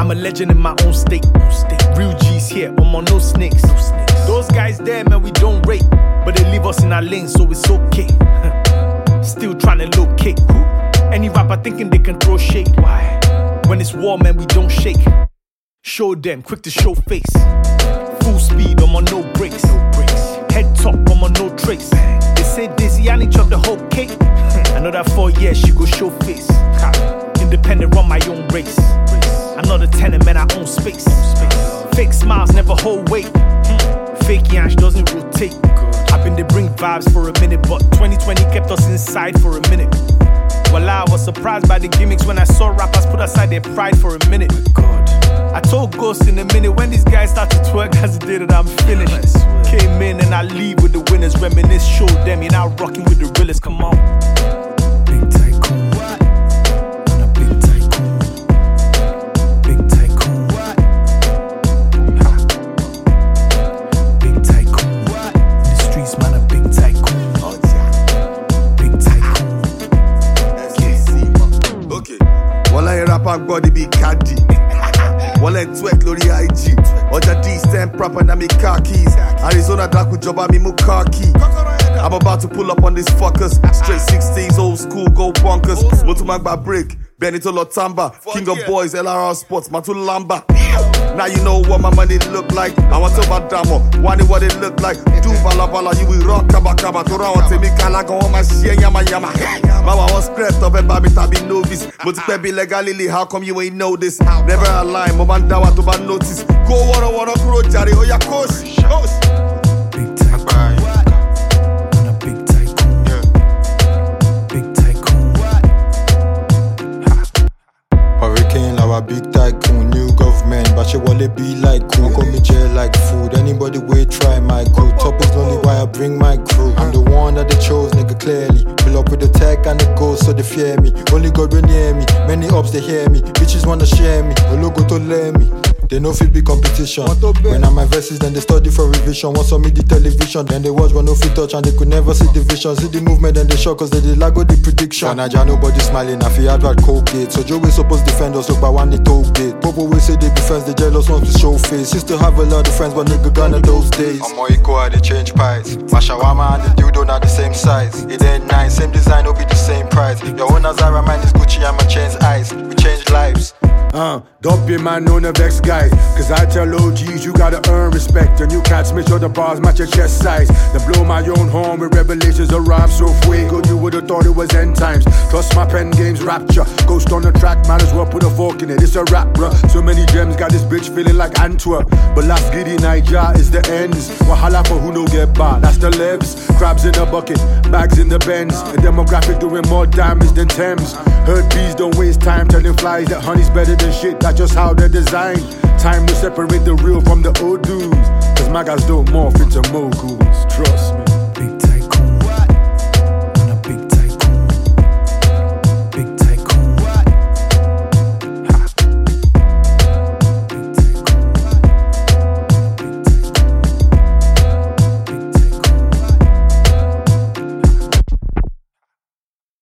I'm a legend in my own state. Real G's here, I'm on no snakes. Those guys there, man, we don't rate. But they leave us in our lane, so it's okay. Still trying to locate. Any rapper thinking they can throw shade. Why? When it's war, man, we don't shake. Show them, quick to show face. Full speed, I'm on no brakes. Head top, I'm on no trace. They say Dizzy, I need chop the whole cake. Another 4 years, she go show face. Independent, run my own race. I'm not a tenant, man, I own space. Fake smiles never hold weight. Fake yansh doesn't rotate. I've been to bring vibes for a minute, but 2020 kept us inside for a minute. Well, I was surprised by the gimmicks when I saw rappers put aside their pride for a minute. I told Ghost in a minute when these guys start to twerk as they did it, I'm finished. Came in and I leave with the winners, reminisce, show them you're now rocking with the realest. Come on. Big tycoon. I'm a big tycoon. Big tycoon. Big tycoon. In the streets, man, a big tycoon. Big tycoon. Okay. One I rap and body be caddy. One leg twerk lórí IG. Ọjà D stand proper na me car keys. Arizona dark with job me car key. I'm about to pull up on these fuckers. Straight 16s, old school, go bonkers. Motumagba break, Benito Lotamba. King of boys, LRR Sports, Matulamba. Now you know what my money look like. I want to badamo, wani what it look like. Do bala bala, you will rock kaba kaba. Tora wa temi kala go on my share yama yama. Mama was scrapped up and baby tabi novice. But be legally, how come you ain't know this? Never a lie, mama dawa to ban notice. Go wanna kuro jari, oh ya coach. Big tycoon. On a big tycoon. Big tycoon. Hurricane, our big tycoon. New government, but she wanna be like cool. Call me jail like food. Anybody will try my crew. Top is only why I bring my crew. I'm the one that they chose, nigga, clearly. Pull up with the tech and the ghost, so they fear me. Only God will near me. Many ups they hear me. Bitches wanna share me. A logo to let me. They know fit be competition. When I'm my verses, then they study for revision. Once on me the television, then they watch when no fit touch and they could never see the vision. See the movement, then they shock cause they did lago the prediction. For Naija, nobody smiling, I feel advert Colgate. So Joe we supposed defend us, look by one the toll gate. Popo will say they be friends, they jealous ones to show face. Used to have a lot of friends, but nigga gone in those days. I'm more equal, they change pies. My shawarma and the dildo not the same size. It ain't nice, same design, will be the same price. Your own Zara, mine is Gucci, I'ma change eyes. We change lives. Don't be man on the vex guys. Cause I tell OGs you gotta earn respect. And you can't make sure the bars match your chest size. Then blow my own horn with revelations arrive so fuego. You would've thought it was end times. Trust my pen game's rapture. Ghost on the track, might as well put a fork in it. It's a rap, bruh. So many gems got this bitch feeling like Antwerp. But last giddy Naija is the ends. Wahala for who no get by. That's the lebs. Crabs in the bucket, bags in the Benz. A demographic doing more damage than Thames. Heard bees don't waste time telling flies that honey's better than shit. That's just how they're designed. Time to separate the real from the old dudes. Cause my guys don't morph into moguls. Trust me.